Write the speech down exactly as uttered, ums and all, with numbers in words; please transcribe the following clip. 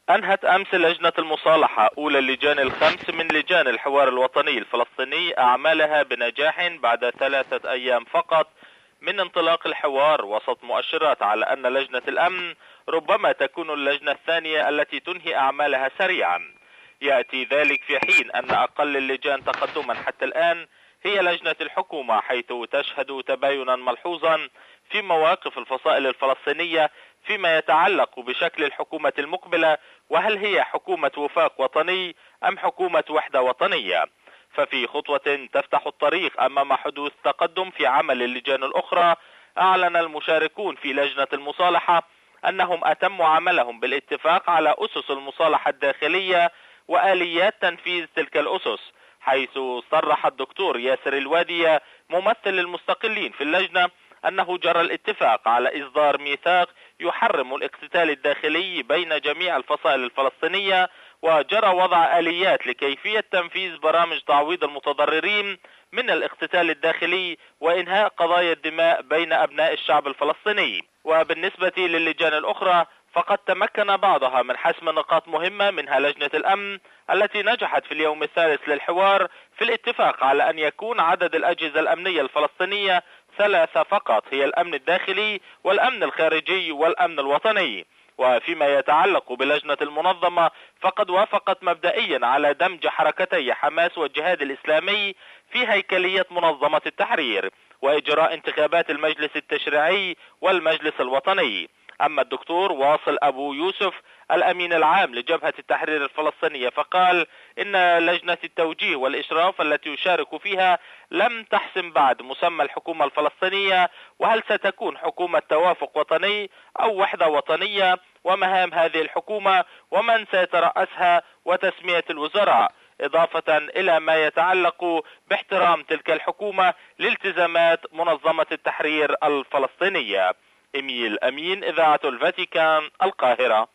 أنهت أمس لجنة المصالحة أولى اللجان الخمس من لجان الحوار الوطني الفلسطيني أعمالها بنجاح بعد ثلاثة أيام فقط من انطلاق الحوار، وسط مؤشرات على أن لجنة الأمن ربما تكون اللجنة الثانية التي تنهي أعمالها سريعا. يأتي ذلك في حين أن أقل اللجان تقدما حتى الآن هي لجنة الحكومة، حيث تشهد تباينا ملحوظا في مواقف الفصائل الفلسطينية فيما يتعلق بشكل الحكومة المقبلة، وهل هي حكومة وفاق وطني أم حكومة وحدة وطنية. ففي خطوة تفتح الطريق أمام حدوث تقدم في عمل اللجان الأخرى، أعلن المشاركون في لجنة المصالحة أنهم أتموا عملهم بالاتفاق على أسس المصالحة الداخلية وآليات تنفيذ تلك الأسس، حيث صرح الدكتور ياسر الوادي ممثل المستقلين في اللجنة أنه جرى الاتفاق على إصدار ميثاق يحرم الاقتتال الداخلي بين جميع الفصائل الفلسطينية، وجرى وضع آليات لكيفية تنفيذ برامج تعويض المتضررين من الاقتتال الداخلي وإنهاء قضايا الدماء بين أبناء الشعب الفلسطيني. وبالنسبة للجان الأخرى فقد تمكن بعضها من حسم نقاط مهمة، منها لجنة الأمن التي نجحت في اليوم الثالث للحوار في الاتفاق على أن يكون عدد الأجهزة الأمنية الفلسطينية ثلاثة فقط، هي الأمن الداخلي والأمن الخارجي والأمن الوطني. وفيما يتعلق بلجنة المنظمة فقد وافقت مبدئيا على دمج حركتي حماس والجهاد الإسلامي في هيكلية منظمة التحرير وإجراء انتخابات المجلس التشريعي والمجلس الوطني. أما الدكتور واصل أبو يوسف الأمين العام لجبهة التحرير الفلسطينية فقال إن لجنة التوجيه والإشراف التي يشارك فيها لم تحسم بعد مسمى الحكومة الفلسطينية، وهل ستكون حكومة توافق وطني أو وحدة وطنية، ومهام هذه الحكومة ومن سيترأسها وتسمية الوزراء، إضافة إلى ما يتعلق باحترام تلك الحكومة لالتزامات منظمة التحرير الفلسطينية. إميل أمين، إذاعة الفاتيكان، القاهرة.